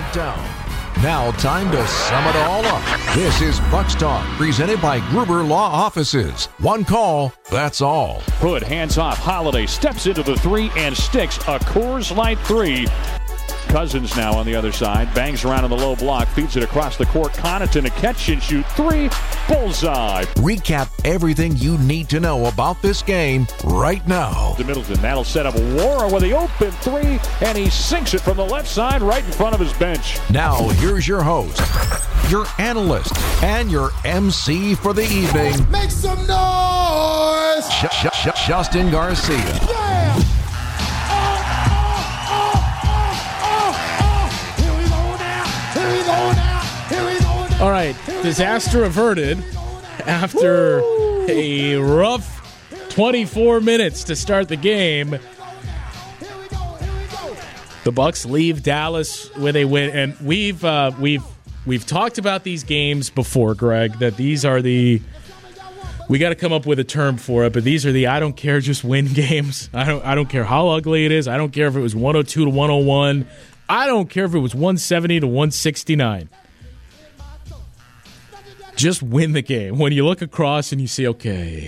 down. Now time to sum it all up. This is Bucs Talk, presented by Gruber Law Offices. One call, that's all. Hood hands off. Holiday steps into the three and sticks a Coors Light 3. Cousins now on the other side. Bangs around in the low block. Feeds it across the court. Connaughton a catch and shoot 3. Bullseye. Recap everything you need to know about this game right now. To Middleton. That'll set up Wara with the open 3. And he sinks it from the left side right in front of his bench. Now here's your host, your analyst, and your MC for the evening. Make some noise! Justin Garcia. Yeah! All right, disaster averted after a rough 24 minutes to start the game. The Bucs leave Dallas with a win, and we've talked about these games before, Greg. That these are we got to come up with a term for it, but these are the I don't care, just win games. I don't care how ugly it is. I don't care if it was 102 to 101. I don't care if it was 170 to 169. Just win the game. When you look across and you see, okay,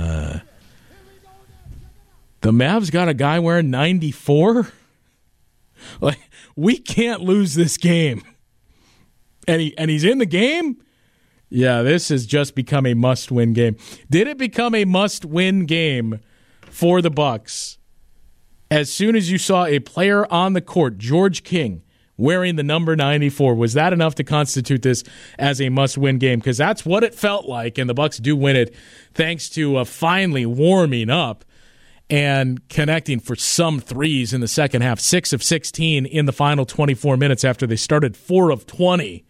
the Mavs got a guy wearing 94? Like, we can't lose this game. And he's in the game? Yeah, this has just become a must-win game. Did it become a must-win game for the Bucs as soon as you saw a player on the court, George King, wearing the number 94? Was that enough to constitute this as a must-win game? Because that's what it felt like, and the Bucs do win it thanks to finally warming up and connecting for some threes in the second half. 6 of 16 in the final 24 minutes after they started 4 of 20.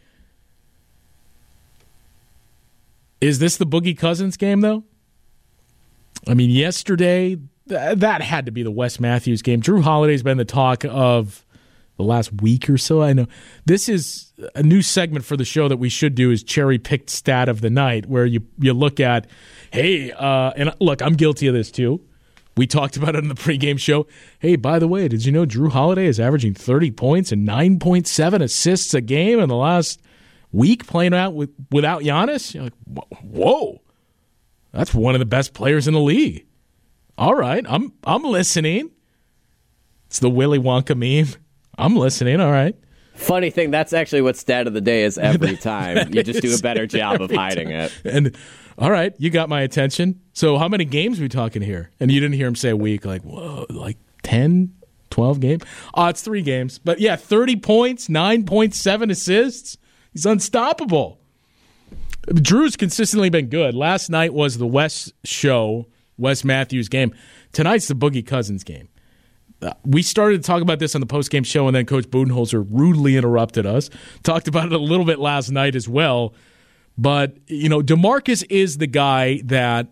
Is this the Boogie Cousins game, though? I mean, yesterday, that had to be the Wes Matthews game. Drew Holiday's been the talk of the last week or so. I know this is a new segment for the show that we should do, is cherry-picked stat of the night, where you look at, hey, and look, I'm guilty of this too. We talked about it in the pregame show. Hey, by the way, did you know Drew Holiday is averaging 30 points and 9.7 assists a game in the last week playing out without Giannis? You're like, whoa, that's one of the best players in the league. All right, I'm listening. It's the Willy Wonka meme. I'm listening, all right. Funny thing, that's actually what stat of the day is every time. You just do a better job of hiding it. And, all right, you got my attention. So how many games are we talking here? And you didn't hear him say a week, like, whoa, like 10, 12 games? Oh, it's 3 games. But, yeah, 30 points, 9.7 assists. He's unstoppable. Drew's consistently been good. Last night was the Wes Matthews game. Tonight's the Boogie Cousins game. We started to talk about this on the postgame show, and then Coach Budenholzer rudely interrupted us. Talked about it a little bit last night as well. But, you know, DeMarcus is the guy that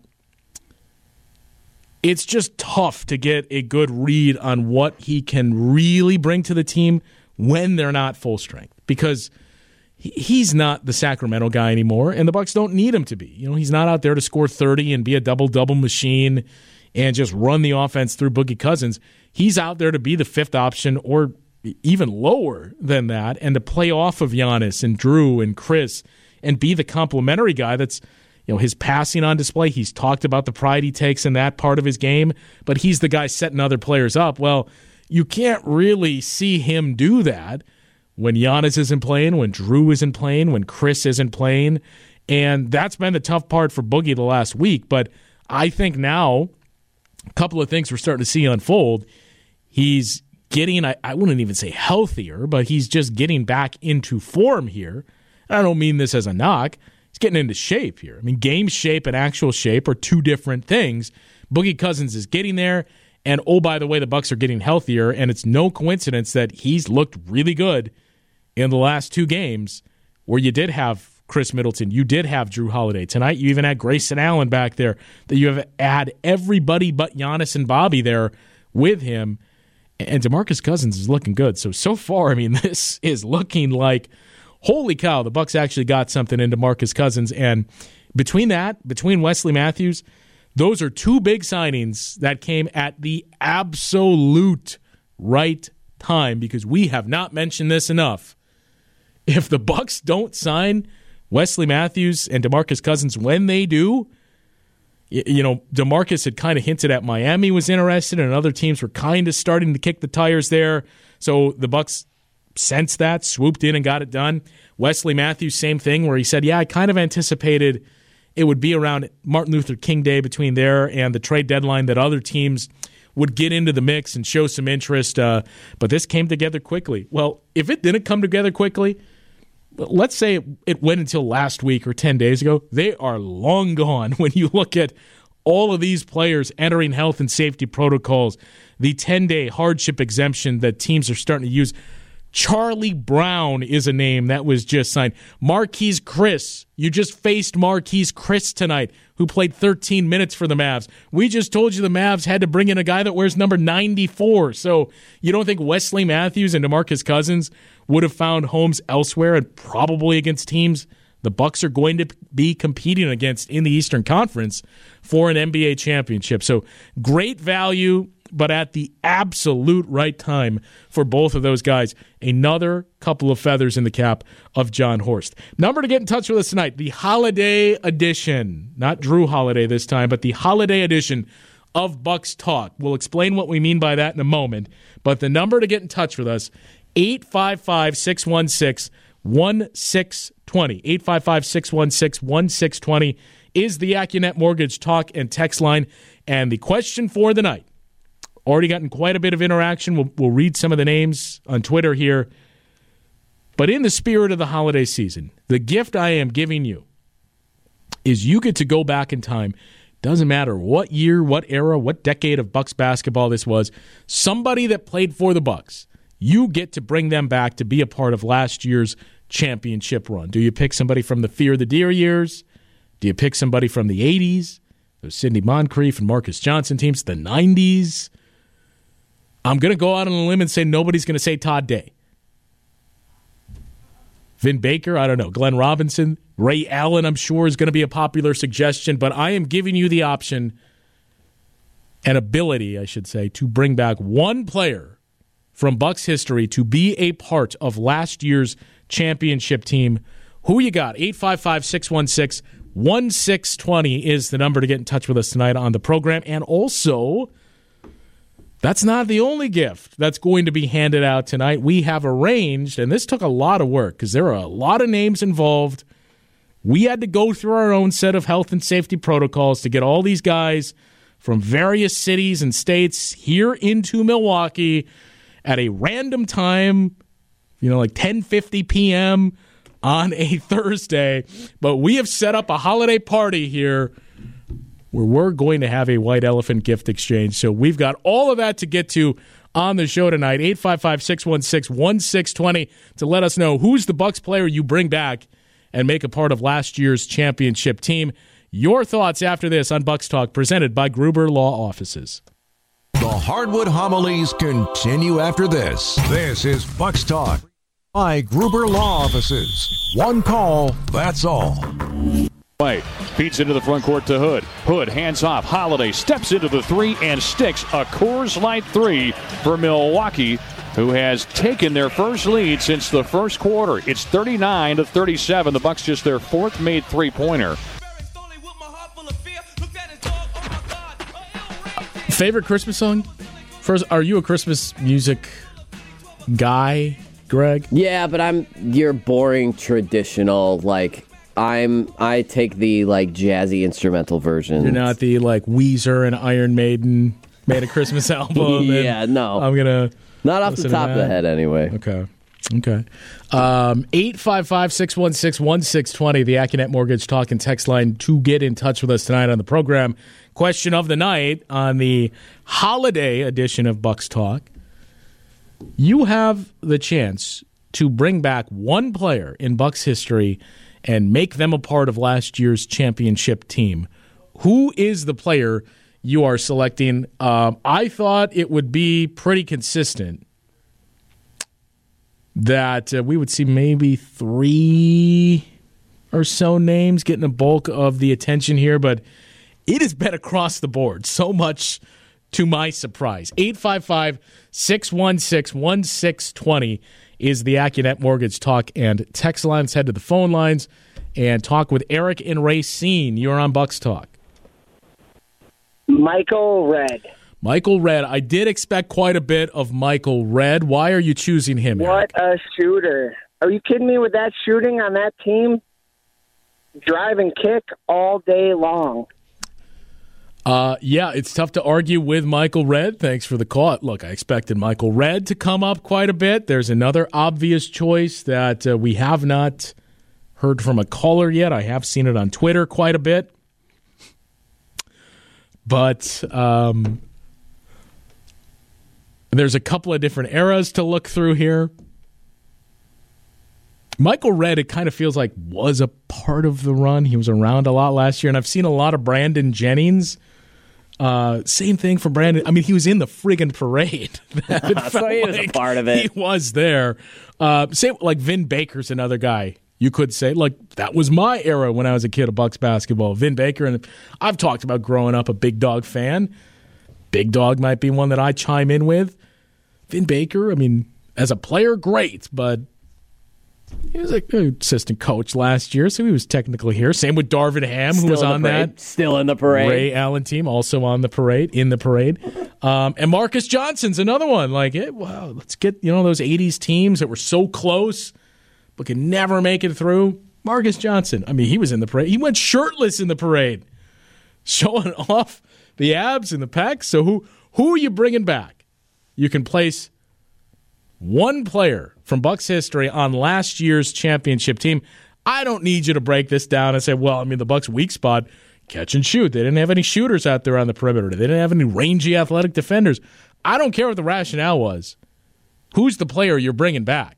it's just tough to get a good read on what he can really bring to the team when they're not full strength. Because he's not the Sacramento guy anymore, and the Bucs don't need him to be. You know, he's not out there to score 30 and be a double-double machine and just run the offense through Boogie Cousins. He's out there to be the fifth option or even lower than that, and to play off of Giannis and Drew and Chris and be the complimentary guy that's, you know, his passing on display. He's talked about the pride he takes in that part of his game, but he's the guy setting other players up. Well, you can't really see him do that when Giannis isn't playing, when Drew isn't playing, when Chris isn't playing, and that's been the tough part for Boogie the last week. But I think now a couple of things we're starting to see unfold. He's getting, I wouldn't even say healthier, but he's just getting back into form here. I don't mean this as a knock. He's getting into shape here. I mean, game shape and actual shape are two different things. Boogie Cousins is getting there, and oh, by the way, the Bucs are getting healthier, and it's no coincidence that he's looked really good in the last 2 games where you did have Chris Middleton, you did have Drew Holiday. Tonight you even had Grayson Allen back there, that you have had everybody but Giannis and Bobby there with him, and DeMarcus Cousins is looking good. So far, I mean, this is looking like, holy cow, the Bucs actually got something in DeMarcus Cousins, and between Wesley Matthews, those are 2 big signings that came at the absolute right time, because we have not mentioned this enough. if the Bucks don't sign Wesley Matthews and DeMarcus Cousins when they do, DeMarcus had kind of hinted at Miami was interested, and other teams were kind of starting to kick the tires there. So the Bucks sensed that, swooped in and got it done. Wesley Matthews, same thing, where he said, I kind of anticipated it would be around Martin Luther King Day between there and the trade deadline that other teams would get into the mix and show some interest. But this came together quickly. Well, if it didn't come together quickly, let's say it went until last week or 10 days ago, they are long gone when you look at all of these players entering health and safety protocols, the 10-day hardship exemption that teams are starting to use. Charlie Brown is a name that was just signed. Marquise Chris. You just faced Marquise Chris tonight, who played 13 minutes for the Mavs. We just told you the Mavs had to bring in a guy that wears number 94. So you don't think Wesley Matthews and DeMarcus Cousins would have found homes elsewhere and probably against teams the Bucks are going to be competing against in the Eastern Conference for an NBA championship? So great value, but at the absolute right time for both of those guys. Another couple of feathers in the cap of John Horst. Number to get in touch with us tonight, the holiday edition. Not Drew Holiday this time, but the holiday edition of Bucks Talk. We'll explain what we mean by that in a moment. But the number to get in touch with us, 855-616-1620. 855-616-1620 is the AccuNet Mortgage Talk and Text line. And the question for the night, already gotten quite a bit of interaction. We'll read some of the names on Twitter here. But in the spirit of the holiday season, the gift I am giving you is you get to go back in time. Doesn't matter what year, what era, what decade of Bucks basketball this was. Somebody that played for the Bucks, you get to bring them back to be a part of last year's championship run. Do you pick somebody from the Fear the Deer years? Do you pick somebody from the 80s? Those Sidney Moncrief and Marcus Johnson teams, the 90s? I'm going to go out on a limb and say nobody's going to say Todd Day. Vin Baker, I don't know. Glenn Robinson, Ray Allen, I'm sure, is going to be a popular suggestion, but I am giving you the option and ability, I should say, to bring back one player from Bucks history to be a part of last year's championship team. Who you got? 855-616-1620 is the number to get in touch with us tonight on the program. And also, that's not the only gift that's going to be handed out tonight. We have arranged, and this took a lot of work because there are a lot of names involved. We had to go through our own set of health and safety protocols to get all these guys from various cities and states here into Milwaukee at a random time, like 10:50 p.m. on a Thursday. But we have set up a holiday party here where we're going to have a white elephant gift exchange. So we've got all of that to get to on the show tonight. 855-616-1620 to let us know who's the Bucks player you bring back and make a part of last year's championship team. Your thoughts after this on Bucks Talk, presented by Gruber Law Offices. The Hardwood Homilies continue after this. This is Bucks Talk by Gruber Law Offices. One call, that's all. White feeds into the front court to Hood. Hood hands off. Holiday steps into the three and sticks a Coors Light three for Milwaukee, who has taken their first lead since the first quarter. It's 39-37. The Bucks just their fourth made three-pointer. Favorite Christmas song? First, are you a Christmas music guy, Greg? Yeah, but I'm your boring traditional, I take the jazzy instrumental version. You're not the Weezer and Iron Maiden made a Christmas album. Yeah, no. I'm gonna not off the top of the head anyway. Okay. 855-616-1620, the AccuNet Mortgage Talk and Text line to get in touch with us tonight on the program. Question of the night on the holiday edition of Bucks Talk. You have the chance to bring back one player in Bucks history and make them a part of last year's championship team. Who is the player you are selecting? I thought it would be pretty consistent that we would see maybe 3 or so names getting the bulk of the attention here, but it has been across the board, so much to my surprise. 855-616-1620 is the AccuNet Mortgage talk and text line. Let's head to the phone lines and talk with Eric in Racine. You're on Bucks Talk. Michael Redd. Michael Redd. I did expect quite a bit of Michael Redd. Why are you choosing him, Eric? What a shooter. Are you kidding me with that shooting on that team? Drive and kick all day long. Yeah, it's tough to argue with Michael Redd. Thanks for the call. Look, I expected Michael Redd to come up quite a bit. There's another obvious choice that we have not heard from a caller yet. I have seen it on Twitter quite a bit. But there's a couple of different eras to look through here. Michael Redd, it kind of feels like, was a part of the run. He was around a lot last year, and I've seen a lot of Brandon Jennings. Same thing for Brandon. I mean, he was in the friggin' parade. So he was a part of it. He was there. Same, like Vin Baker's another guy. You could say, like, that was my era when I was a kid of Bucks basketball. Vin Baker, and I've talked about growing up a Big Dog fan. Big Dog might be one that I chime in with. Vin Baker, I mean, as a player, great, but he was an assistant coach last year, so he was technically here. Same with Darvin Ham, who was on that. Still in the parade. Ray Allen team, also on the parade, in the parade. And Marcus Johnson's another one. Like, wow, let's get, those 80s teams that were so close but could never make it through. Marcus Johnson, I mean, he was in the parade. He went shirtless in the parade, showing off the abs and the pecs. So who are you bringing back? You can place one player from Bucks history on last year's championship team. I don't need you to break this down and say, well, I mean, the Bucks' weak spot, catch and shoot. They didn't have any shooters out there on the perimeter. They didn't have any rangy athletic defenders. I don't care what the rationale was. Who's the player you're bringing back?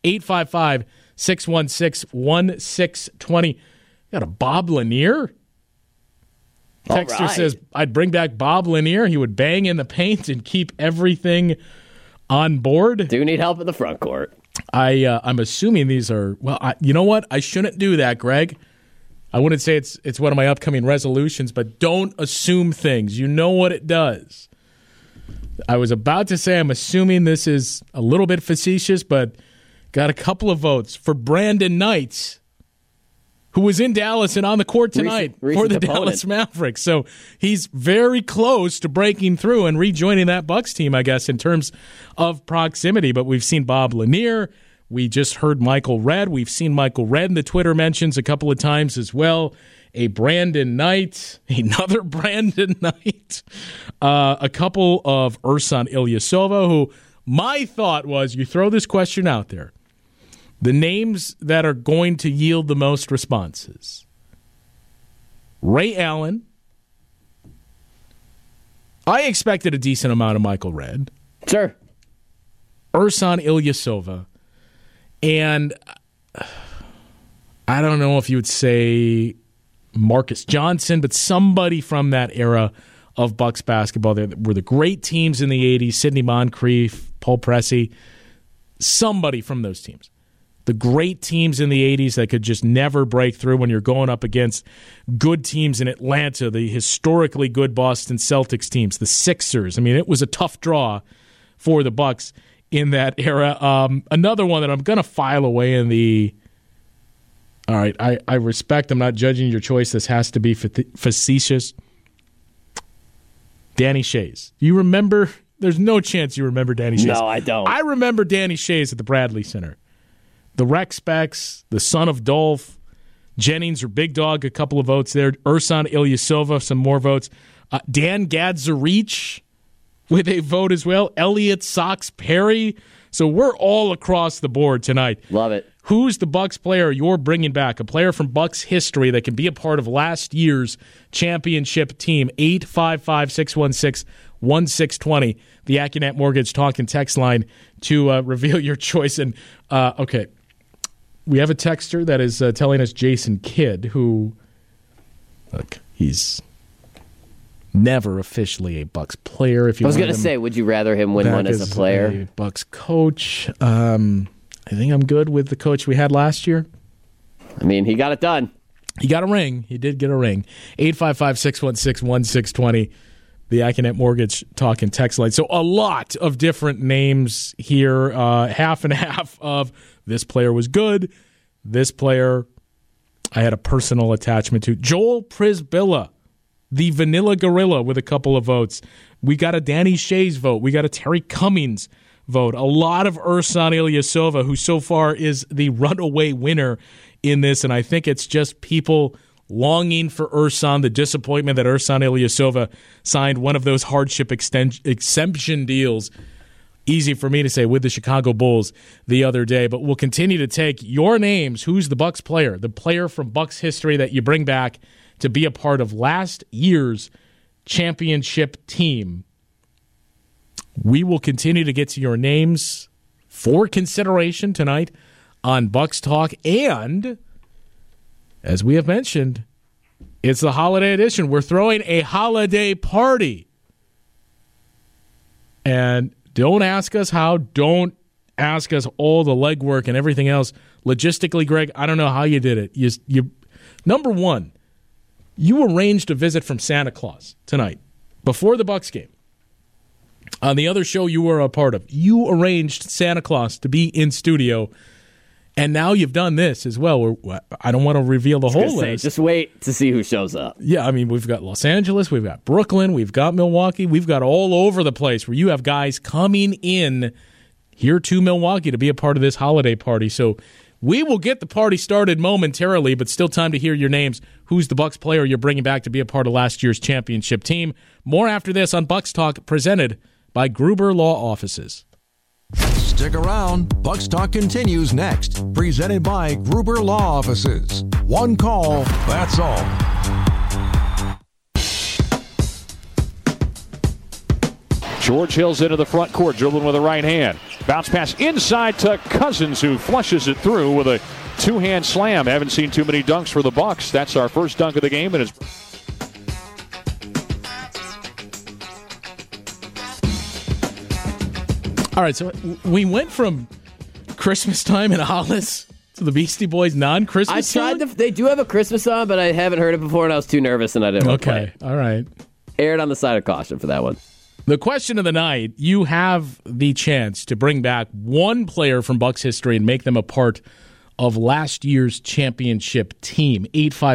855-616-1620. Got a Bob Lanier? Texter says, I'd bring back Bob Lanier. He would bang in the paint and keep everything on board. Do need help in the front court. I'm assuming these are, you know what? I shouldn't do that, Greg. I wouldn't say it's one of my upcoming resolutions, but don't assume things. You know what it does. I was about to say I'm assuming this is a little bit facetious, but got a couple of votes for Brandon Knight, who was in Dallas and on the court tonight for the Dallas Mavericks. So he's very close to breaking through and rejoining that Bucks team, I guess, in terms of proximity. But we've seen Bob Lanier. We just heard Michael Redd. We've seen Michael Redd in the Twitter mentions a couple of times as well. A Brandon Knight, another Brandon Knight, a couple of Ersan Ilyasova, who my thought was, you throw this question out there, the names that are going to yield the most responses. Ray Allen. I expected a decent amount of Michael Redd. Sure. Ersan Ilyasova. And I don't know if you would say Marcus Johnson, but somebody from that era of Bucks basketball. There were the great teams in the 80s, Sidney Moncrief, Paul Pressey, somebody from those teams. The great teams in the 80s that could just never break through when you're going up against good teams in Atlanta, the historically good Boston Celtics teams, the Sixers. I mean, it was a tough draw for the Bucks in that era. Another one that I'm going to file away in the... All right, I respect, I'm not judging your choice. This has to be facetious. Danny Shays. Do you remember? There's no chance you remember Danny Shays. No, I don't. I remember Danny Shays at the Bradley Center. The Rex Specs, the son of Dolph, Jennings or Big Dog, a couple of votes there. Ersan Ilyasova, some more votes. Dan Gadzarich with a vote as well. Elliott Sox Perry. So we're all across the board tonight. Love it. Who's the Bucks player you're bringing back? A player from Bucks history that can be a part of last year's championship team. 855-616-1620. The AccuNet Mortgage talk and text line to reveal your choice. And okay, we have a texter that is telling us Jason Kidd, who, look, he's never officially a Bucks player. If you I was going to say, would you rather him win one as a player? A Bucks coach. I think I'm good with the coach we had last year. I mean, he got it done. He got a ring. He did get a ring. 855-616-1620. the Acunet Mortgage Talk and Text line. So a lot of different names here, half and half of this player was good, this player I had a personal attachment to. Joel Przybilla, the Vanilla Gorilla, with a couple of votes. We got a Danny Shays vote. We got a Terry Cummings vote. A lot of Ersan Ilyasova, who so far is the runaway winner in this, and I think it's just people longing for Ersan, the disappointment that Ersan Ilyasova signed one of those hardship exemption deals. Easy for me to say with the Chicago Bulls the other day, but we'll continue to take your names. Who's the Bucks player, the player from Bucks history that you bring back to be a part of last year's championship team? We will continue to get to your names for consideration tonight on Bucks Talk, and as we have mentioned, it's the holiday edition. We're throwing a holiday party. And don't ask us how. Don't ask us all the legwork and everything else. Logistically, Greg, I don't know how you did it. You number one, you arranged a visit from Santa Claus tonight before the Bucks game. On the other show you were a part of, you arranged Santa Claus to be in studio. And now you've done this as well. I don't want to reveal the whole list. Just wait to see who shows up. Yeah, I mean, we've got Los Angeles, we've got Brooklyn, we've got Milwaukee, we've got all over the place where you have guys coming in here to Milwaukee to be a part of this holiday party. So we will get the party started momentarily, but still time to hear your names. Who's the Bucks player you're bringing back to be a part of last year's championship team? More after this on Bucks Talk, presented by Gruber Law Offices. Stick around. Bucks Talk continues next. Presented by Gruber Law Offices. One call, that's all. George Hill's into the front court, dribbling with the right hand. Bounce pass inside to Cousins, who flushes it through with a two-hand slam. Haven't seen too many dunks for the Bucks. That's our first dunk of the game, and it's all right, so we went from Christmas time in Hollis to the Beastie Boys non-Christmas song? They do have a Christmas song, but I haven't heard it before, and I was too nervous, and I didn't want to play it. All right. Aired on the side of caution for that one. The question of the night, you have the chance to bring back one player from Bucks history and make them a part of last year's championship team.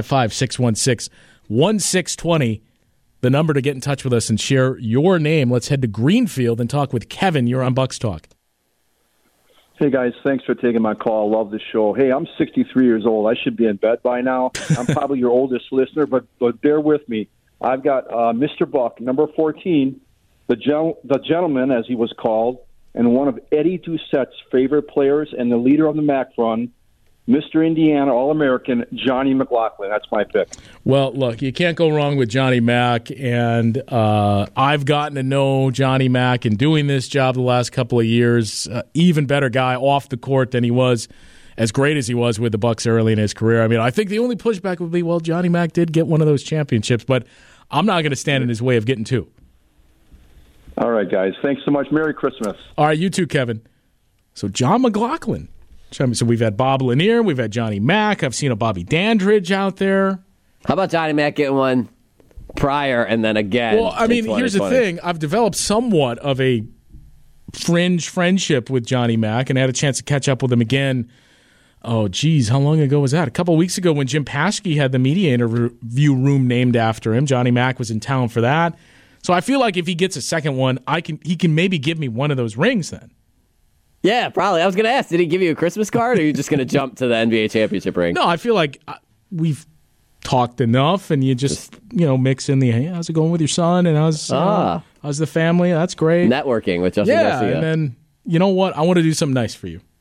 855-616-1620. The number to get in touch with us and share your name. Let's head to Greenfield and talk with Kevin. You're on Bucks Talk. Hey, guys. Thanks for taking my call. Love the show. Hey, I'm 63 years old. I should be in bed by now. I'm probably your oldest listener, but bear with me. I've got Mr. Buck, number 14, the gentleman, as he was called, and one of Eddie Doucette's favorite players and the leader of the MAC run, Mr. Indiana All-American, Johnny McLaughlin. That's my pick. Well, look, you can't go wrong with Johnny Mac, and I've gotten to know Johnny Mac in doing this job the last couple of years. Even better guy off the court than he was, as great as he was with the Bucks early in his career. I mean, I think the only pushback would be, well, Johnny Mac did get one of those championships, but I'm not going to stand in his way of getting two. All right, guys. Thanks so much. Merry Christmas. All right, you too, Kevin. So John McLaughlin. So we've had Bob Lanier, we've had Johnny Mac. I've seen a Bobby Dandridge out there. How about Johnny Mac getting one prior and then again? Well, I mean, here's the thing. I've developed somewhat of a fringe friendship with Johnny Mac and had a chance to catch up with him again. Oh, geez, how long ago was that? A couple of weeks ago when Jim Paschke had the media interview room named after him. Johnny Mac was in town for that. So I feel like if he gets a second one, he can maybe give me one of those rings then. Yeah, probably. I was going to ask, did he give you a Christmas card, or are you just going to jump to the NBA championship ring? No, I feel like we've talked enough, and you just mix in the, hey, how's it going with your son, and how's the family? That's great. Networking with Justin Garcia. And then, you know what? I want to do something nice for you.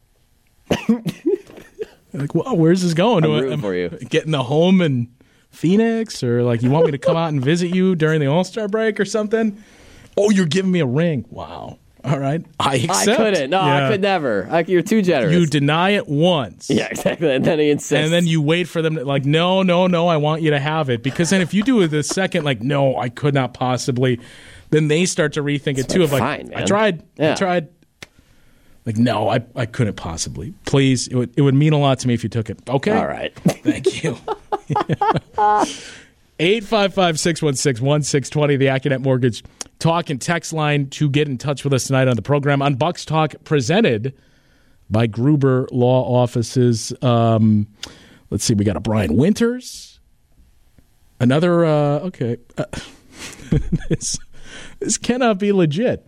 Like, well, where's this going? I'm rooting for you. Getting a home in Phoenix, or like you want me to come out and visit you during the All-Star break or something? Oh, you're giving me a ring. Wow. All right. I accept. I couldn't. No, yeah. I could never. You're too generous. You deny it once. Yeah, exactly. And then he insists. And then you wait for them to, like, no, I want you to have it. Because then if you do it the second, like, no, I could not possibly, then they start to rethink it too. Of like, fine, man. I tried. Like, no, I couldn't possibly. Please, it would mean a lot to me if you took it. Okay? All right. Thank you. 855-616-1620, the AccuNet Mortgage Talk and Text line to get in touch with us tonight on the program on Bucks Talk, presented by Gruber Law Offices. Let's see, we got a Brian Winters. Another, this cannot be legit.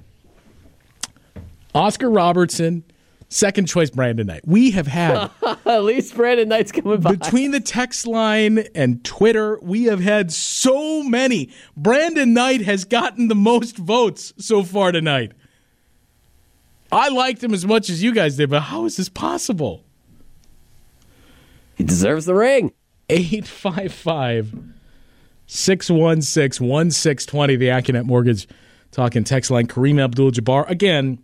Oscar Robertson, second choice Brandon Knight. We have had At least Brandon Knight's coming by. between the text line and Twitter, we have had so many. Brandon Knight has gotten the most votes so far tonight. I liked him as much as you guys did, but how is this possible? He deserves the ring. 855-616-1620, the AccuNet Mortgage Talking text line. Kareem Abdul-Jabbar. Again,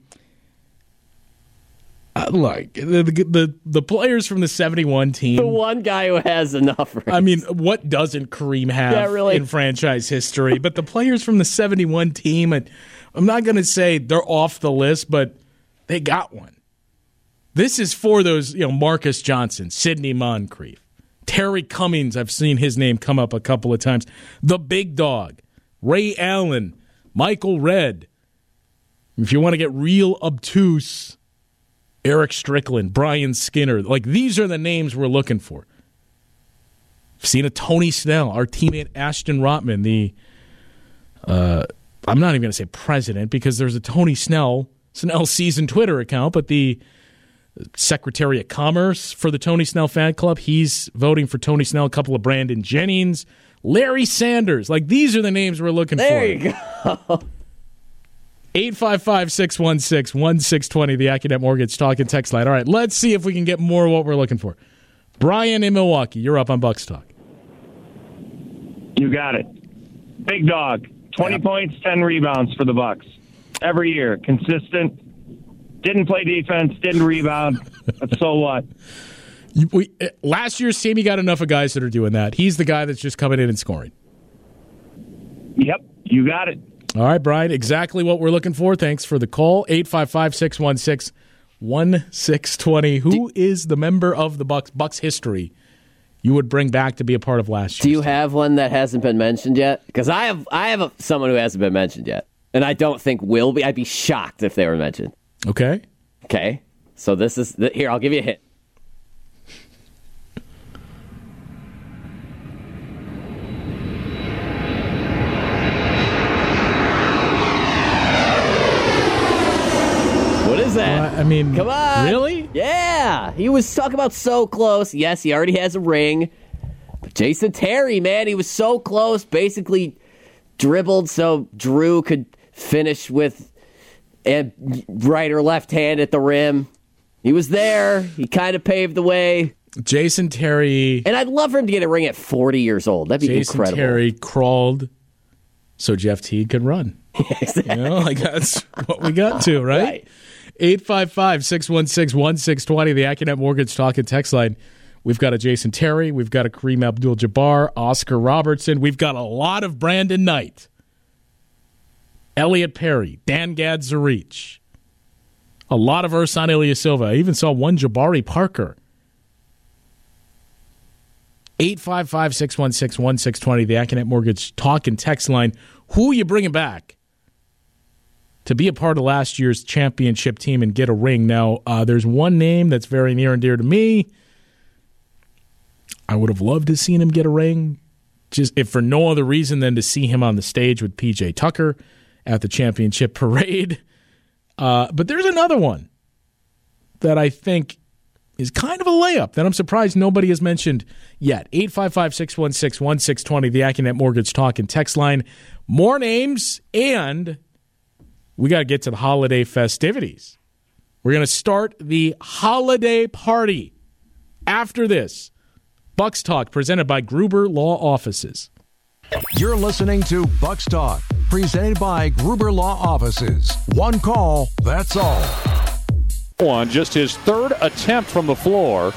like the players from the 71 team. The one guy who has enough rings. I mean, what doesn't Kareem have in franchise history? But the players from the 71 team, I'm not going to say they're off the list, but they got one. This is for those, Marcus Johnson, Sidney Moncrief, Terry Cummings. I've seen his name come up a couple of times. The Big Dog, Ray Allen, Michael Redd. If you want to get real obtuse, Eric Strickland, Brian Skinner. Like, these are the names we're looking for. I've seen a Tony Snell, our teammate Ashton Rotman, I'm not even going to say president because there's a Tony Snell season Twitter account, but the Secretary of Commerce for the Tony Snell fan club, he's voting for Tony Snell. A couple of Brandon Jennings, Larry Sanders. Like, these are the names we're looking for. There you go. 855-616-1620, the AccuNet Mortgage Talk and Text line. All right, let's see if we can get more of what we're looking for. Brian in Milwaukee, you're up on Bucks Talk. You got it. Big Dog, 20 points, 10 rebounds for the Bucks. Every year, consistent. Didn't play defense, didn't rebound, but so what? Last year's team, you got enough of guys that are doing that. He's the guy that's just coming in and scoring. Yep, you got it. All right, Brian, exactly what we're looking for. Thanks for the call. 855-616-1620. Who is the member of the Bucks history you would bring back to be a part of last year? Do you have one that hasn't been mentioned yet? Because I have someone who hasn't been mentioned yet, and I don't think will be. I'd be shocked if they were mentioned. Okay. So this is here. I'll give you a hint. What is that? I mean, come on. Really? Yeah. He was talking about so close. Yes, he already has a ring. But Jason Terry, man, he was so close. Basically dribbled so Drew could finish with a right or left hand at the rim. He was there. He kind of paved the way. Jason Terry. And I'd love for him to get a ring at 40 years old. That'd be incredible. Jason Terry crawled so Jeff Teague could run. Exactly. That's what we got to, right? 855-616-1620, the AccuNet Mortgage Talk and Text line. We've got a Jason Terry. We've got a Kareem Abdul-Jabbar, Oscar Robertson. We've got a lot of Brandon Knight, Elliot Perry, Dan Gadzarich, a lot of Ersan Ilyasova. I even saw one Jabari Parker. 855-616-1620, the AccuNet Mortgage Talk and Text line. Who are you bringing back to be a part of last year's championship team and get a ring? Now, there's one name that's very near and dear to me. I would have loved to have seen him get a ring, just if for no other reason than to see him on the stage with P.J. Tucker at the championship parade. But there's another one that I think is kind of a layup that I'm surprised nobody has mentioned yet. 855-616-1620, the AccuNet Mortgage Talk and Text line. More names, and we got to get to the holiday festivities. We're going to start the holiday party after this. Bucks Talk, presented by Gruber Law Offices. You're listening to Bucks Talk, presented by Gruber Law Offices. One call, that's all. On just his third attempt from the floor.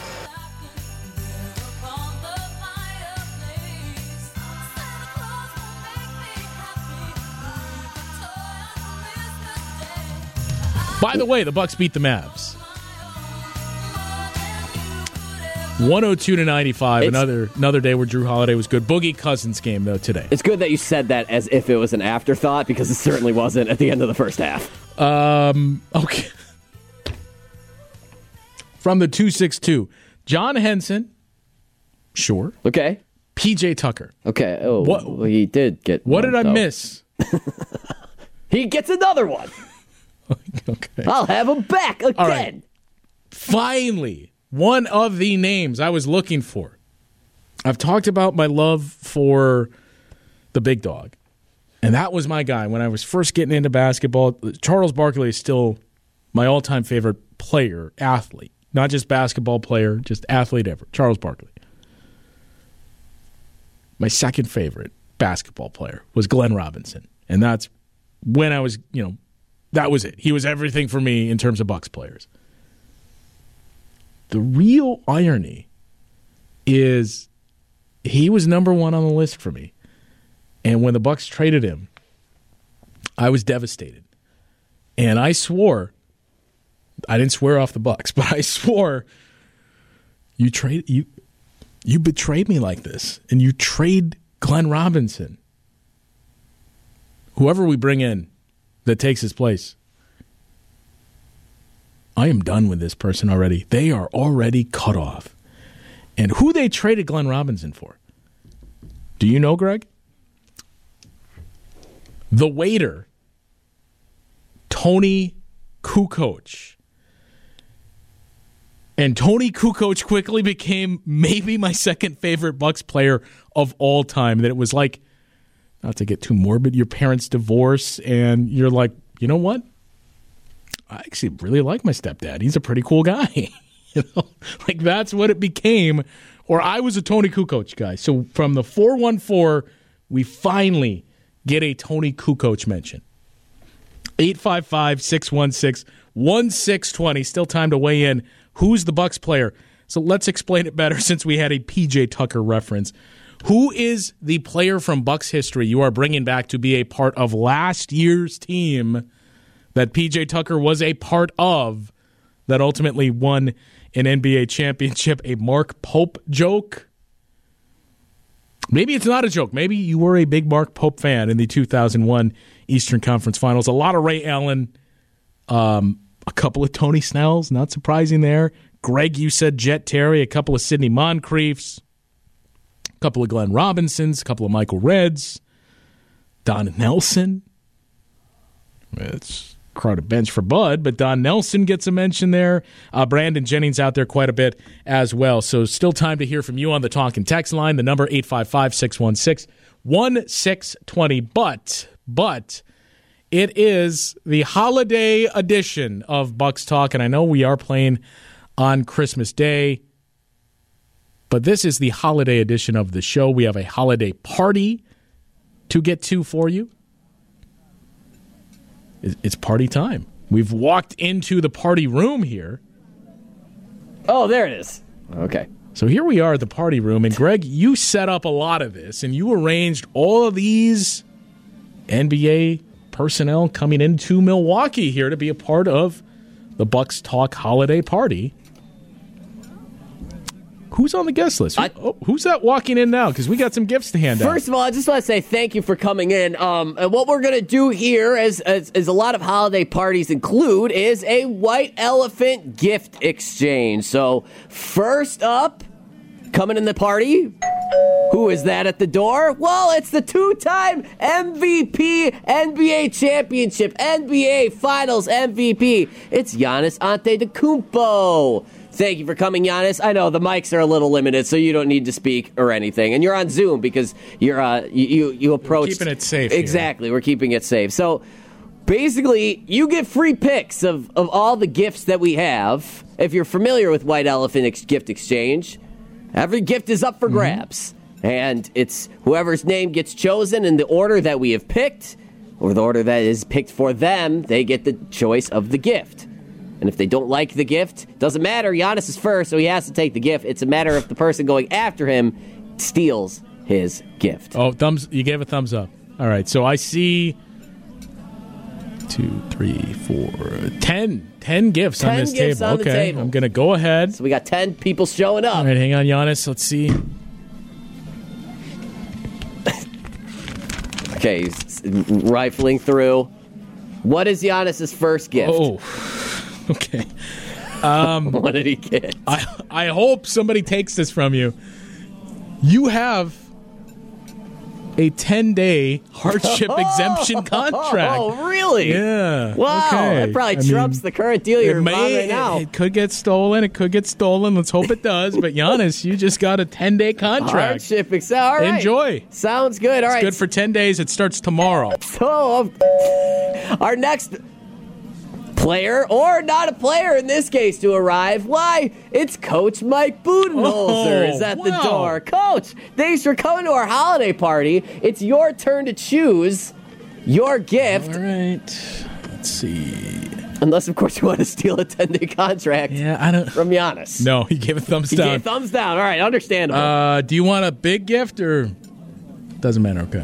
By the way, the Bucks beat the Mavs. 102-95. Another day where Drew Holiday was good. Boogie Cousins game, though, today. It's good that you said that as if it was an afterthought, because it certainly wasn't at the end of the first half. Okay. From the 262, John Henson. Sure. Okay. PJ Tucker. Okay. Oh, well, he did get What one, did I though. miss? He gets another one. Okay. I'll have him back again. All right. Finally, one of the names I was looking for. I've talked about my love for the big dog, and that was my guy when I was first getting into basketball. Charles Barkley is still my all-time favorite player, athlete. Not just basketball player, just athlete ever. Charles Barkley. My second favorite basketball player was Glenn Robinson, and that's when I was, that was it. He was everything for me in terms of Bucks players. The real irony is he was number one on the list for me. And when the Bucks traded him, I was devastated. And I swore, I didn't swear off the Bucks, but I swore you betrayed me like this, and you trade Glenn Robinson. Whoever we bring in that takes his place, I am done with this person already. They are already cut off. And who they traded Glenn Robinson for? Do you know, Greg? The waiter, Tony Kukoc. And Tony Kukoc quickly became maybe my second favorite Bucks player of all time. That it was like, not to get too morbid, your parents divorce, and you're like, you know what? I actually really like my stepdad. He's a pretty cool guy. Like that's what it became. Or I was a Tony Kukoc guy. So from the 414, we finally get a Tony Kukoc mention. 855-616-1620. Still time to weigh in. Who's the Bucks player? So let's explain it better since we had a PJ Tucker reference. Who is the player from Bucks history you are bringing back to be a part of last year's team that PJ Tucker was a part of that ultimately won an NBA championship? A Mark Pope joke? Maybe it's not a joke. Maybe you were a big Mark Pope fan in the 2001 Eastern Conference Finals. A lot of Ray Allen, a couple of Tony Snells, not surprising there. Greg, you said Jet Terry, a couple of Sidney Moncriefs, a couple of Glenn Robinsons, a couple of Michael Reds, Don Nelson. It's crowded bench for Bud, but Don Nelson gets a mention there. Brandon Jennings out there quite a bit as well. So still time to hear from you on the talk and text line. The number 855-616-1620. But it is the holiday edition of Bucks Talk, and I know we are playing on Christmas Day, but this is the holiday edition of the show. We have a holiday party to get to for you. It's party time. We've walked into the party room here. Oh, there it is. Okay. So here we are at the party room, and Greg, you set up a lot of this, and you arranged all of these NBA personnel coming into Milwaukee here to be a part of the Bucks Talk holiday party. Who's on the guest list? Who's that walking in now? Because we got some gifts to hand out. First of all, I just want to say thank you for coming in. And what we're going to do here, as a lot of holiday parties include, is a White Elephant gift exchange. So first up, coming in the party, who is that at the door? Well, it's the two-time MVP, NBA Championship, NBA Finals MVP. It's Giannis Antetokounmpo. Thank you for coming, Giannis. I know the mics are a little limited, so you don't need to speak or anything. And you're on Zoom because you're you approach. We're keeping it safe. Exactly, we're keeping it safe. So basically, you get free picks of all the gifts that we have. If you're familiar with White Elephant Gift Exchange, every gift is up for grabs. And it's whoever's name gets chosen in the order that we have picked, or the order that is picked for them, they get the choice of the gift. And if they don't like the gift, doesn't matter. Giannis is first, so he has to take the gift. It's a matter if the person going after him steals his gift. Oh, you gave a thumbs up. All right, so I see 2, 3, 4, 10 gifts on this gifts table. on the Okay, table. I'm going to go ahead. So we got 10 people showing up. All right, hang on, Giannis. Let's see. Okay, he's rifling through. What is Giannis's first gift? Oh, okay. What did he get? I hope somebody takes this from you. You have a 10-day hardship exemption contract. Oh, really? Yeah. Wow, Okay. that probably trumps the current deal you're on right now. It could get stolen. It could get stolen. Let's hope it does. But Giannis, you just got a 10-day contract. Hardship, all right. Enjoy. Sounds good. All right. Good for 10 days. It starts tomorrow. So, our next player, or not a player in this case, to arrive. Why? It's Coach Mike Budenholzer is at the door. Coach, thanks for coming to our holiday party. It's your turn to choose your gift. All right. Let's see. Unless, of course, you want to steal a 10-day contract from Giannis. No, he gave a thumbs He down. gave thumbs down. All right, understandable. Do you want a big gift or doesn't matter? Okay.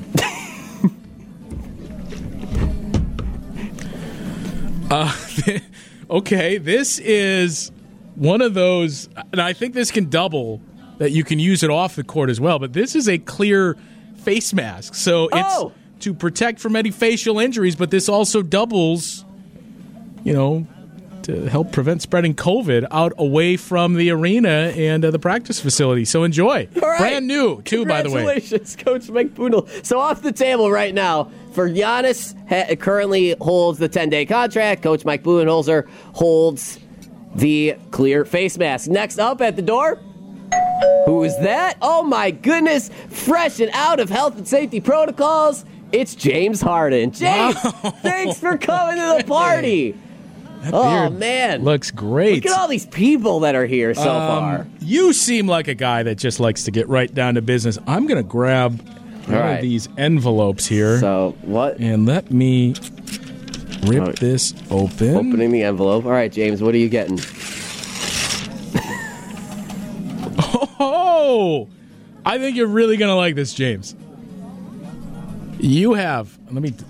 Okay, this is one of those, and I think this can double, that you can use it off the court as well, but this is a clear face mask. So it's to protect from any facial injuries, but this also doubles, to help prevent spreading COVID out away from the arena and the practice facility. So enjoy. All right. Brand new, too, by the way. Congratulations, Coach Mike Budenholzer. So off the table right now, for Giannis, currently holds the 10-day contract. Coach Mike Budenholzer holds the clear face mask. Next up at the door, who is that? Oh, my goodness. Fresh and out of health and safety protocols, it's James Harden. James, thanks for coming to the party. That oh, beard man. looks great. Look at all these people that are here so far. You seem like a guy that just likes to get right down to business. I'm going to grab one of these envelopes here. So, what? And let me rip this open. Opening the envelope. All right, James, what are you getting? Oh! I think you're really going to like this, James. You have,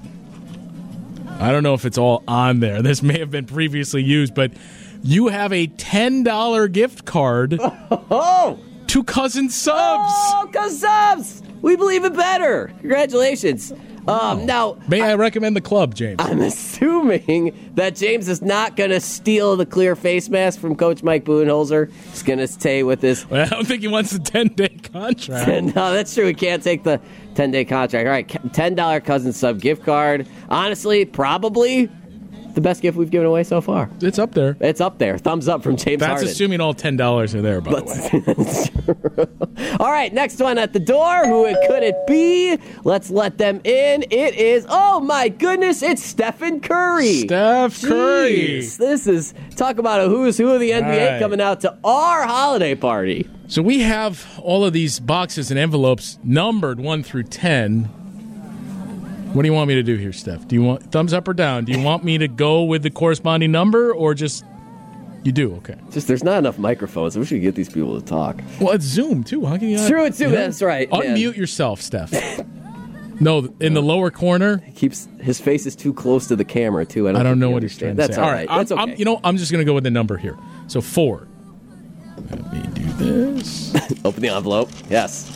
I don't know if it's all on there. This may have been previously used, but you have a $10 gift card to Cousin Subs. Oh, Cousin Subs! We believe it better. Congratulations. Now, may I recommend the club, James? I'm assuming that James is not going to steal the clear face mask from Coach Mike Budenholzer. He's going to stay with this. Well, I don't think he wants the 10-day contract. No, that's true. We can't take the 10-day contract. All right, $10 Cousin Sub gift card. Honestly, probably the best gift we've given away so far. It's up there. It's up there. Thumbs up from James That's Harden. assuming all $10 are there, by the way. All right, next one at the door. Who could it be? Let's let them in. It is, oh my goodness, it's Stephen Curry. Steph Curry. Jeez, this is, talk about a who's who of the NBA coming out to our holiday party. So we have all of these boxes and envelopes numbered 1 through 10. What do you want me to do here, Steph? Do you want thumbs up or down? Do you want me to go with the corresponding number or just you do? Okay. Just there's not enough microphones. We should get these people to talk. Well, it's Zoom too. How can you not? True, it's Zoom. That's right. Unmute yourself, Steph. No, in the lower corner. His face is too close to the camera too. I don't know what he's trying to say. That's all right. That's okay. I'm just going to go with the number here. So 4. Let me do this. Open the envelope. Yes.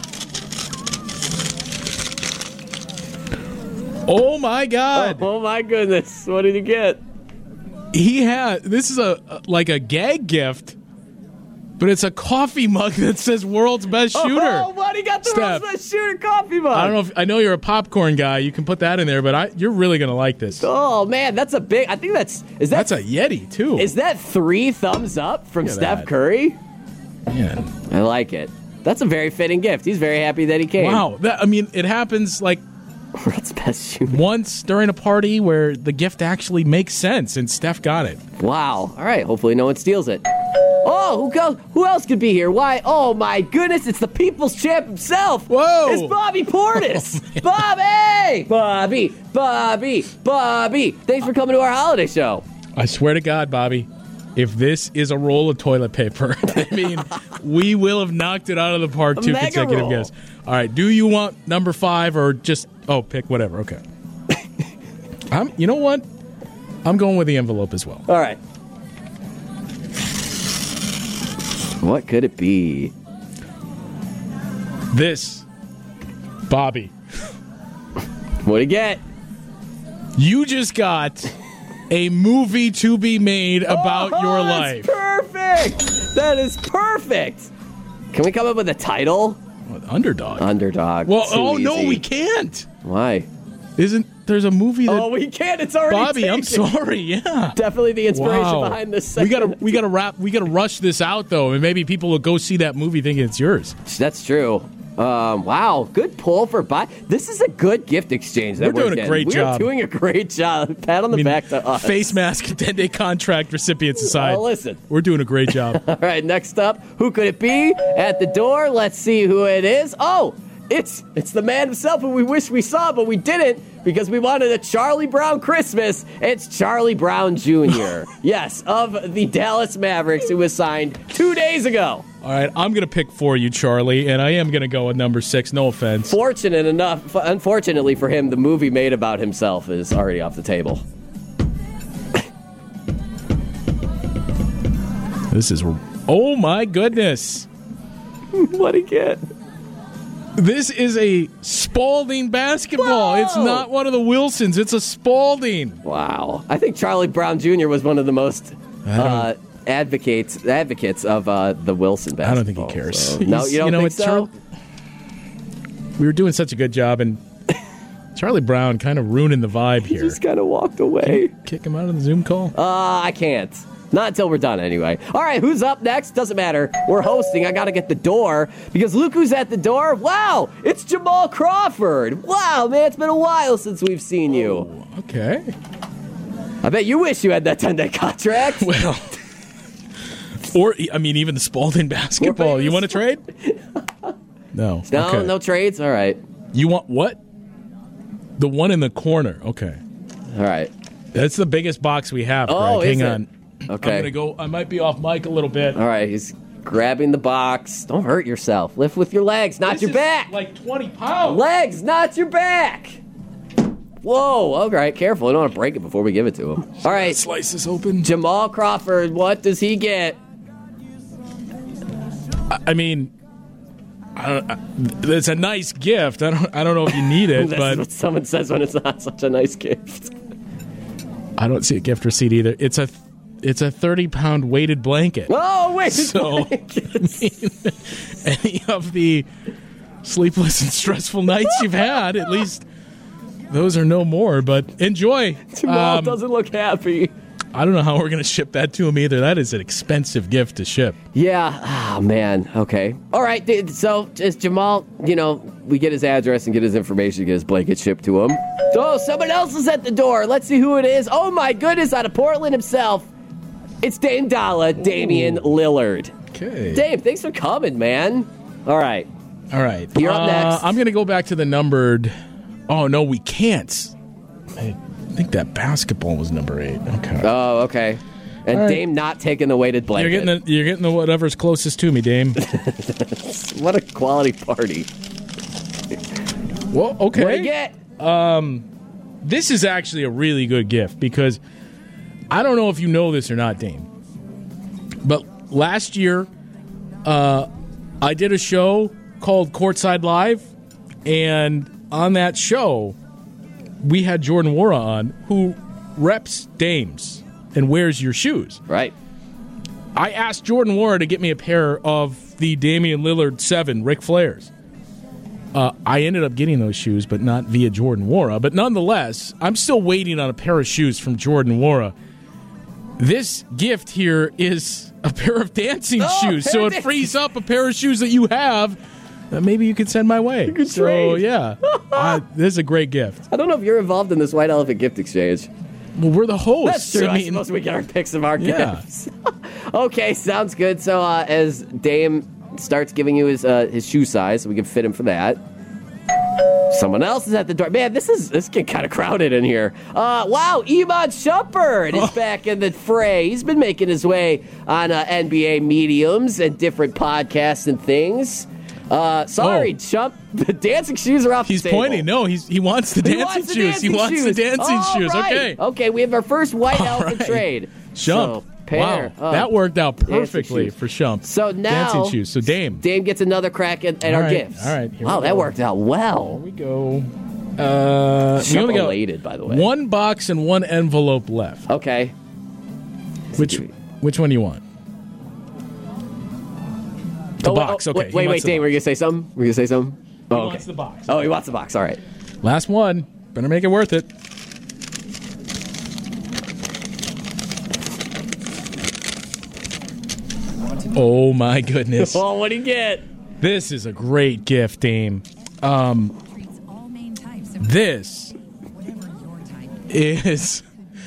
Oh my God! Oh my goodness! What did he get? This is like a gag gift, but it's a coffee mug that says "World's Best Shooter." Oh, what? He got the Steph, World's Best Shooter coffee mug. I don't know. I know you're a popcorn guy. You can put that in there, but you're really gonna like this. Oh man, that's a big. I think that's a Yeti too. Is that 3 thumbs up from Steph Curry? Yeah, I like it. That's a very fitting gift. He's very happy that he came. Wow. It happens like. World's Best Shooter. Once during a party where the gift actually makes sense, and Steph got it. Wow. All right. Hopefully no one steals it. Oh, who else could be here? Why? Oh, my goodness. It's the people's champ himself. Whoa. It's Bobby Portis. Bobby! Bobby. Thanks for coming to our holiday show. I swear to God, Bobby, if this is a roll of toilet paper, we will have knocked it out of the park 2 consecutive guesses. All right, do you want number 5 or just, pick whatever, okay. You know what? I'm going with the envelope as well. All right. What could it be? This, Bobby. What'd you get? You just got a movie to be made about your life. Perfect. That is perfect. Can we come up with a title? What, Underdog. Underdog. Well, Too no, easy. we can't. Why? There's a movie that... Oh, we can't. It's already Bobby, taken. I'm sorry. Yeah. Definitely the inspiration Wow. behind this. We gotta rush this out though, and maybe people will go see that movie thinking it's yours. That's true. Wow, good pull for Bobby. This is a good gift exchange that We're doing a getting. great job. We're doing a great job. Pat on the back to us. Face mask, 10-day contract recipients aside. Well, listen. We're doing a great job. All right, next up, who could it be? At the door, let's see who it is. Oh, it's the man himself who we wish we saw, but we didn't because we wanted a Charlie Brown Christmas. It's Charlie Brown Jr. Yes, of the Dallas Mavericks, who was signed 2 days ago. All right, I'm going to pick for you, Charlie, and I am going to go with number 6. No offense. Unfortunately for him, the movie made about himself is already off the table. This is... Oh, my goodness. What'd he get? This is a Spalding basketball. Whoa! It's not one of the Wilsons. It's a Spalding. Wow. I think Charlie Brown Jr. was one of the most advocates of the Wilson basketball. I don't think he cares. So. No, you don't think so? We were doing such a good job, and Charlie Brown kind of ruining the vibe here. He just kind of walked away. Kick him out of the Zoom call? I can't. Not until we're done, anyway. All right, who's up next? Doesn't matter. We're hosting. I got to get the door because look who's at the door. Wow, it's Jamal Crawford. Wow, man, it's been a while since we've seen you. Oh, okay. I bet you wish you had that 10-day contract. Well, or, I mean, even the Spalding basketball. You want to trade? No. No, Okay. no trades? All right. You want what? The one in the corner. Okay. All right. That's the biggest box we have, Greg. Oh, is Hang it? on. Okay. I'm going to go. I might be off mic a little bit. All right, he's grabbing the box. Don't hurt yourself. Lift with your legs, not This your is back. like 20 pounds. Legs, not your back. Whoa, all right, careful. I don't want to break it before we give it to him. All right, Slice this open. Jamal Crawford, what does he get? I mean, it's a nice gift. I don't know if you need it, That's but what someone says when it's not such a nice gift. I don't see a gift receipt either. It's a 30-pound weighted blanket. Oh, wait. So, any of the sleepless and stressful nights you've had, at least those are no more. But enjoy. Jamal doesn't look happy. I don't know how we're going to ship that to him either. That is an expensive gift to ship. Yeah. Oh, man. Okay. All right. So, is Jamal, we get his address and get his information, get his blanket shipped to him. Oh, someone else is at the door. Let's see who it is. Oh, my goodness. Out of Portland himself. It's Dame Dalla, Damian Lillard. Okay. Dave, thanks for coming, man. All right. You're up next. I'm going to go back to the numbered. Oh, no, we can't. I think that basketball was number 8. Okay. Oh, okay. And All right. Dame not taking the weighted blanket. You're getting the whatever's closest to me, Dame. What a quality party. Well, okay. What do you get? This is actually a really good gift because I don't know if you know this or not, Dame, but last year I did a show called Courtside Live, and on that show we had Jordan Wara on, who reps Dames and wears your shoes. Right. I asked Jordan Wara to get me a pair of the Damian Lillard 7 Ric Flairs. I ended up getting those shoes, but not via Jordan Wara. But nonetheless, I'm still waiting on a pair of shoes from Jordan Wara. This gift here is a pair of dancing shoes, so it frees up a pair of shoes that you have that maybe you could send my way. You could so, trade. yeah, this is a great gift. I don't know if you're involved in this White Elephant gift exchange. Well, we're the hosts. That's true. I mean, suppose we get our picks of our Yeah. gifts. Okay, sounds good. So as Dame starts giving you his shoe size, so we can fit him for that. Someone else is at the door. Man, this getting kind of crowded in here. Wow, Iman Shumpert is back in the fray. He's been making his way on NBA mediums and different podcasts and things. Sorry, Chump. The dancing shoes are off He's the table. pointing. No, he wants the dancing shoes. He wants the dancing shoes. Right. Okay. Okay, we have our first white elephant right. trade. Shump. So, pair. Wow. That worked out perfectly shoes. for Shump. So now, dancing shoes. So Dame. Dame gets another crack at our right, gifts. all right, here Wow, we that go. worked out well. Here we go. Shump we only got elated, by the way. one box and one envelope left. Okay. Which one do you want? The box. Okay. he Wait, wants the Dame, box. were you going to say something? He Oh, wants the box. Oh, he wants the box. All right. Last one. Better make it worth it. Oh my goodness. Oh, what do you get? This is a great gift, Dame. This is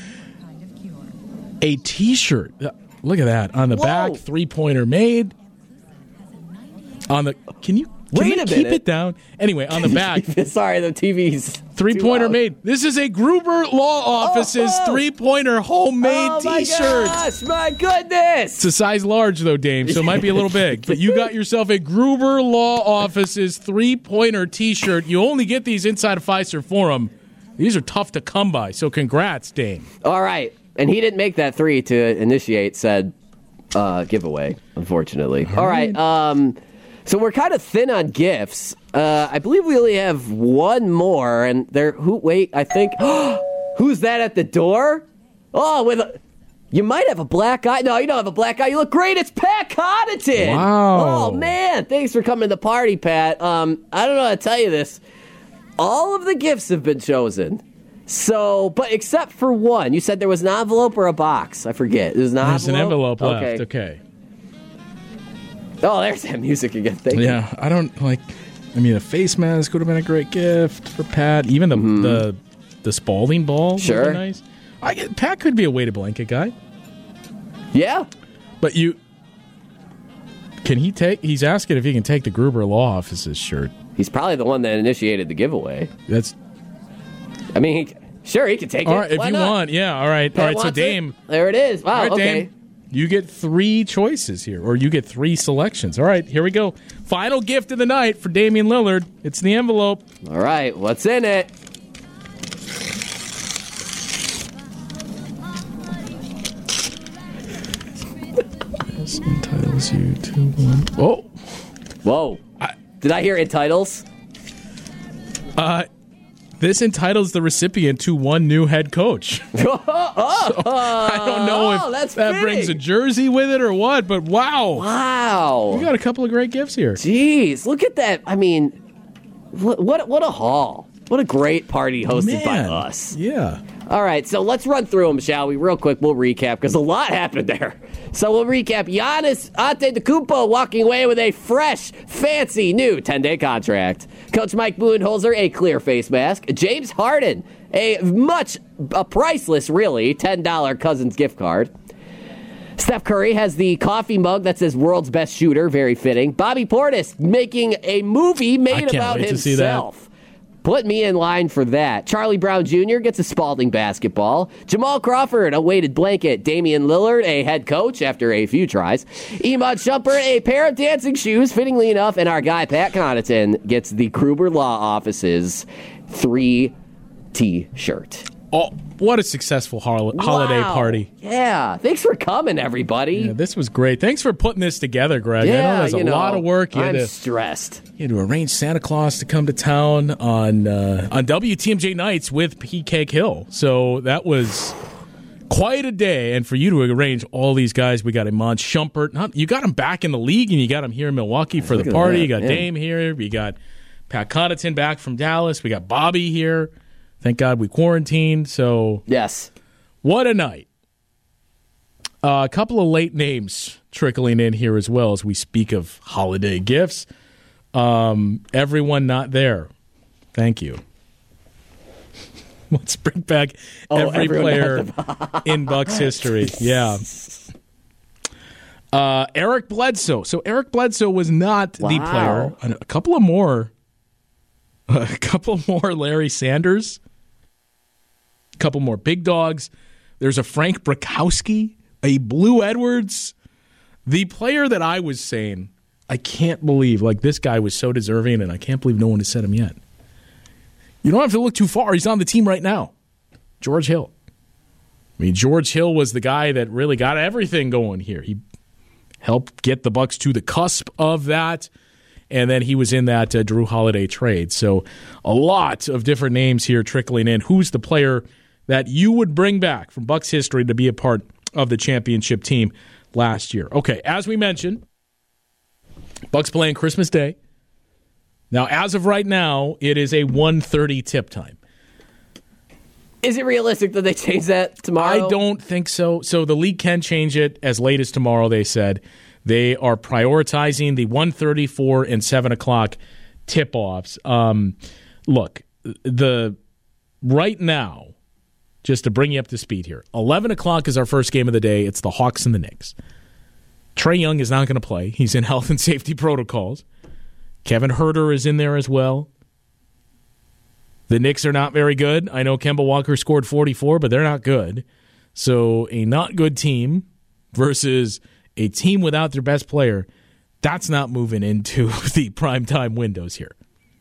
a T-shirt. Look at that. On the back, 3-pointer made. On the can you Wait a keep minute. it down? Anyway, on the back, Sorry, the TV's 3-pointer too loud. made. This is a Gruber Law Offices 3-pointer homemade Oh my T-shirt. gosh, my goodness. It's a size large, though, Dame, so it might be a little big. But you got yourself a Gruber Law Offices 3-pointer T-shirt. You only get these inside of Fiserv Forum. These are tough to come by, so congrats, Dame. All right. And he didn't make that 3 to initiate said giveaway, unfortunately. All right. So we're kind of thin on gifts. I believe we only have one more, and I think who's that at the door? Oh, you might have a black eye. No, you don't have a black eye. You look great. It's Pat Connaughton. Wow. Oh man, thanks for coming to the party, Pat. I don't know how to tell you this. All of the gifts have been chosen. So, but except for one, you said there was an envelope or a box. I forget. There's an envelope left. Okay. Oh, there's that music again. Thank you. Yeah, I don't like. I mean, a face mask would have been a great gift for Pat. Even the Spalding ball. Sure. Would be nice. Pat could be a weighted blanket guy. Yeah. But can he take? He's asking if he can take the Gruber Law Offices shirt. He's probably the one that initiated the giveaway. I mean, he can take it. All right, if Why you not? want, yeah. All right, Pat all right. So wants it. Dame, There it is. Wow. all right, Okay. Dame, you get 3 choices here, or you get 3 selections. All right, here we go. Final gift of the night for Damian Lillard. It's in the envelope. All right. What's in it? This entitles you to one. Oh, Whoa. Did I hear entitles? this entitles the recipient to one new head coach. I don't know if that's that brings a fitting. jersey with it or what, but wow. Wow. We got a couple of great gifts here. Jeez, look at that. I mean, what a haul. What a great party hosted by Man, us. Yeah. All right, so let's run through them, shall we? Real quick, we'll recap because a lot happened there. So we'll recap. Giannis Antetokounmpo walking away with a fresh, fancy new 10-day contract. Coach Mike Budenholzer, a clear face mask. James Harden, a priceless, really, $10 Cousins gift card. Steph Curry has the coffee mug that says world's best shooter, very fitting. Bobby Portis making a movie made can't about wait to see that. himself. Put me in line for that. Charlie Brown Jr. gets a Spalding basketball. Jamal Crawford, a weighted blanket. Damian Lillard, a head coach after a few tries. Iman Shumpert, a pair of dancing shoes, fittingly enough. And our guy, Pat Connaughton, gets the Gruber Law Office's 3 T-shirt. Oh, what a successful holiday Wow. party. Yeah. Thanks for coming, everybody. Yeah, this was great. Thanks for putting this together, Greg. I know there's a lot of work. I'm stressed. You had to arrange Santa Claus to come to town on WTMJ nights with PK Hill. So that was quite a day. And for you to arrange all these guys, we got Iman Shumpert. You got him back in the league, and you got him here in Milwaukee for the party. You got Dame here. You got Pat Connaughton back from Dallas. We got Bobby here. Thank God we quarantined. So yes, what a night. A couple of late names trickling in here as well as we speak of holiday gifts. Everyone not there. Thank you. Let's bring back every player in Bucks history. Yeah. Eric Bledsoe. So Eric Bledsoe was not the player. A couple more Larry Sanders. A couple more big dogs. There's a Frank Brakowski, a Blue Edwards. The player that I was saying I can't believe, this guy was so deserving, and I can't believe no one has said him yet. You don't have to look too far. He's on the team right now. George Hill. I mean, George Hill was the guy that really got everything going here. He helped get the Bucks to the cusp of that, and then he was in that Drew Holiday trade. So a lot of different names here trickling in. Who's the player that you would bring back from Bucks history to be a part of the championship team last year? Okay, as we mentioned, Bucks playing Christmas Day. Now, as of right now, it is a 1:30 tip time. Is it realistic that they change that tomorrow? I don't think so. So the league can change it as late as tomorrow, they said. They are prioritizing the 1:30, 4, and 7 o'clock tip-offs. Look, right now, just to bring you up to speed here, 11 o'clock is our first game of the day. It's the Hawks and the Knicks. Trae Young is not going to play. He's in health and safety protocols. Kevin Huerter is in there as well. The Knicks are not very good. I know Kemba Walker scored 44, but they're not good. So a not good team versus a team without their best player, that's not moving into the primetime windows here.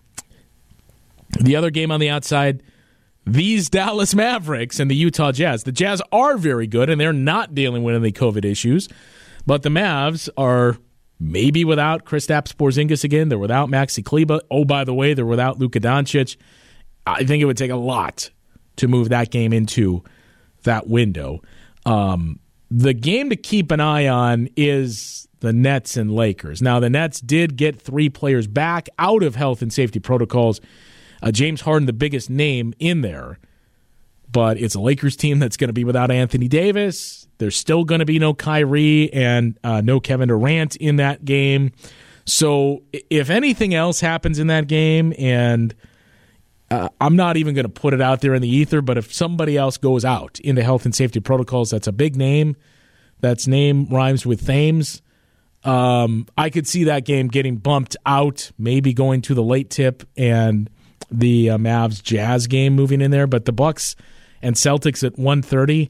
The other game on the outside, these Dallas Mavericks and the Utah Jazz. The Jazz are very good, and they're not dealing with any COVID issues. But the Mavs are maybe without Kristaps Porzingis again. They're without Maxi Kleber. Oh, by the way, they're without Luka Doncic. I think it would take a lot to move that game into that window. The game to keep an eye on is the Nets and Lakers. Now, the Nets did get 3 players back out of health and safety protocols. James Harden, the biggest name in there. But it's a Lakers team that's going to be without Anthony Davis. There's still going to be no Kyrie and no Kevin Durant in that game. So if anything else happens in that game, and I'm not even going to put it out there in the ether, but if somebody else goes out into health and safety protocols, that's a big name. That's name rhymes with Thames. I could see that game getting bumped out, maybe going to the late tip and the Mavs-Jazz game moving in there. But the Bucks and Celtics at 1:30,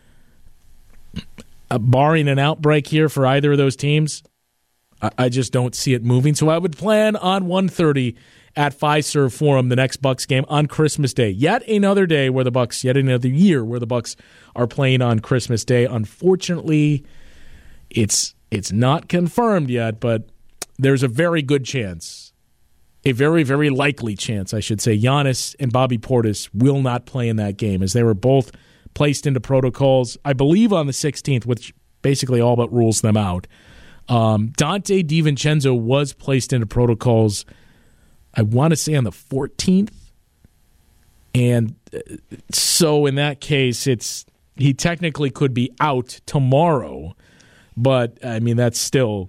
barring an outbreak here for either of those teams, I just don't see it moving. So I would plan on 1:30 at Fiserv Forum, the next Bucks game on Christmas Day. Yet another day where the Bucks, yet another year where the Bucks are playing on Christmas Day. Unfortunately, it's not confirmed yet, but there's a very good chance, a very, very likely chance, I should say, Giannis and Bobby Portis will not play in that game, as they were both placed into protocols, I believe on the 16th, which basically all but rules them out. Dante DiVincenzo was placed into protocols, I want to say on the 14th. And so in that case, he technically could be out tomorrow. But, I mean, that's still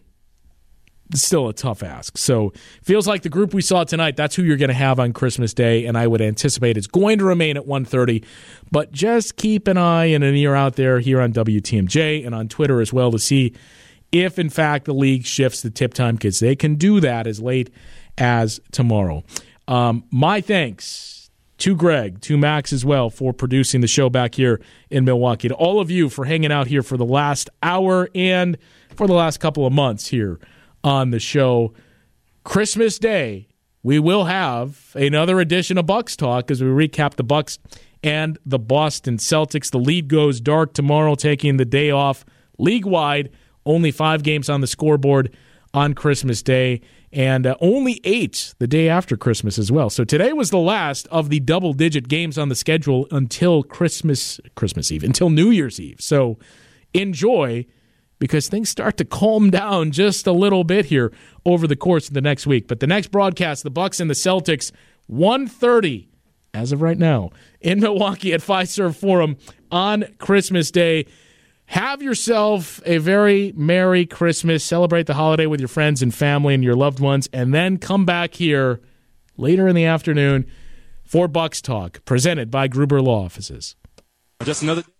a tough ask. So feels like the group we saw tonight, that's who you're going to have on Christmas Day, and I would anticipate it's going to remain at 1:30. But just keep an eye and an ear out there here on WTMJ and on Twitter as well to see if, in fact, the league shifts the tip time, because they can do that as late as tomorrow. My thanks to Greg, to Max as well, for producing the show back here in Milwaukee, to all of you for hanging out here for the last hour and for the last couple of months here on the show. Christmas Day, we will have another edition of Bucks Talk as we recap the Bucks and the Boston Celtics. The lead goes dark tomorrow, taking the day off league-wide. Only 5 games on the scoreboard on Christmas Day, and only 8 the day after Christmas as well. So today was the last of the double-digit games on the schedule until Christmas Eve, until New Year's Eve. So enjoy, because things start to calm down just a little bit here over the course of the next week. But the next broadcast, the Bucks and the Celtics, 1:30 as of right now in Milwaukee at Fiserv Forum on Christmas Day. Have yourself a very Merry Christmas. Celebrate the holiday with your friends and family and your loved ones, and then come back here later in the afternoon for Bucks Talk, presented by Gruber Law Offices. Just another